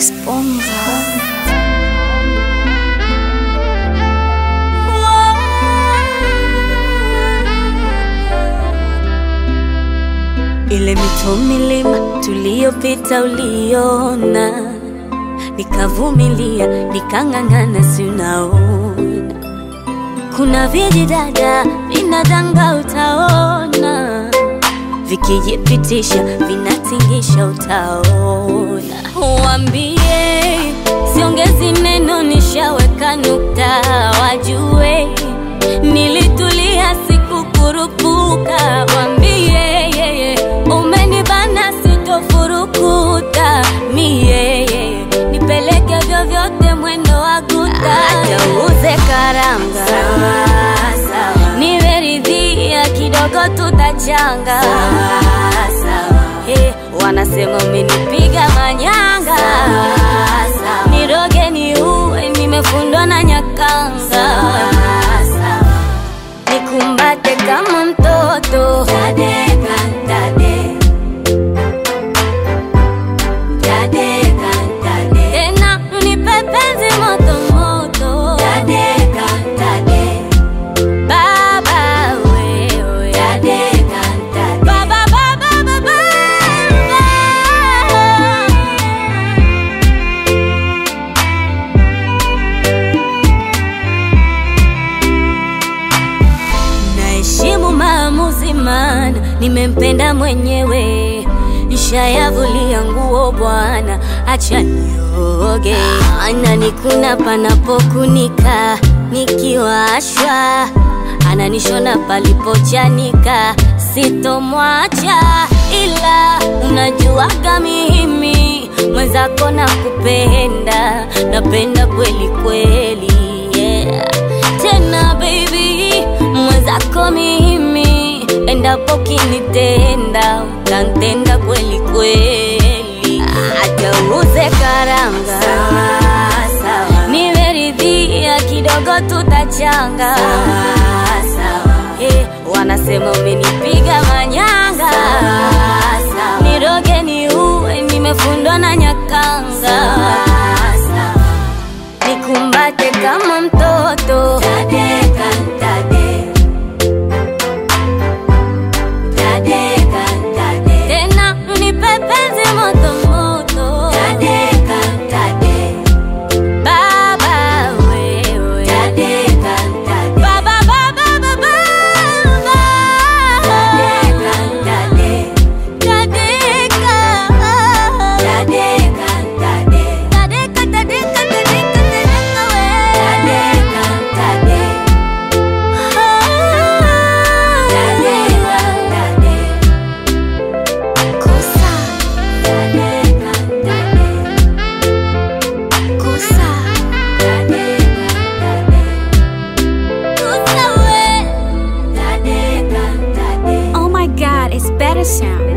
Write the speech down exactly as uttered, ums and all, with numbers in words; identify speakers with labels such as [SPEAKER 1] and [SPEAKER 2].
[SPEAKER 1] Esponja. Ile mito milima tuliyopita uliona, nikavumilia nikang'ang'ana, si unaona. Kuna vijidada vinadanga, utaona, vikijipitisha vinatingisha, utaona. Uambie siongezi neno, nishaweka nukta, wajue nilitulia, sikukurupuka. Wambie umenibana, sitofurukuta mie, nipeleke vyovyote mwendo wa guta. Acha uze karanga, nimeridhia, kidogo tutachanga. Hey, wanasema umenipiga manyanga, niroge ni uwe, nimefundwa na nyakanga. Nikumbate kama mtoto, dadeka, dade. Dadeka, dade. Tena unipe penzi moto moto, dadeka, dade. Baba wewe, dadeka, dade. Baba, baba, baba, naheshimu maamuzi, mana nimempenda mwenyewe. Nishayavulia nguo bwana, acha nioge. Ananikuna panapokunika, nikiwashwa ananishona palipochanika. Sitomwacha, ila unajuaga mimi mwenzako nakupenda, napenda kweli kweli, yeah. Tena baby, mwenzako mimi, endapo kinitenda, utantenda kweli kweli. Acha uze karanga, nimeridhia, kidogo tutachanga. Hey, wanasema umenipiga manyanga, niroge ni uwe, nimefundwa na nyakanga. Nikumbate kama mtoto, dadeka, dade. Dadeka, dade. Tena unipe penzi moto moto, dadeka, dade. Baba wewe, dadeka, dade. Baba, baba, baba, dadeka, dade. Dadeka, dadeka, dade. Dadeka, dadeka, dadeka, dadeka we, dadeka, dade. Dadeka, dade. Kosa, dadeka, dade. Kosa, dadeka, dade. Kosa we, dadeka, dade.
[SPEAKER 2] Oh my god, it's better sound.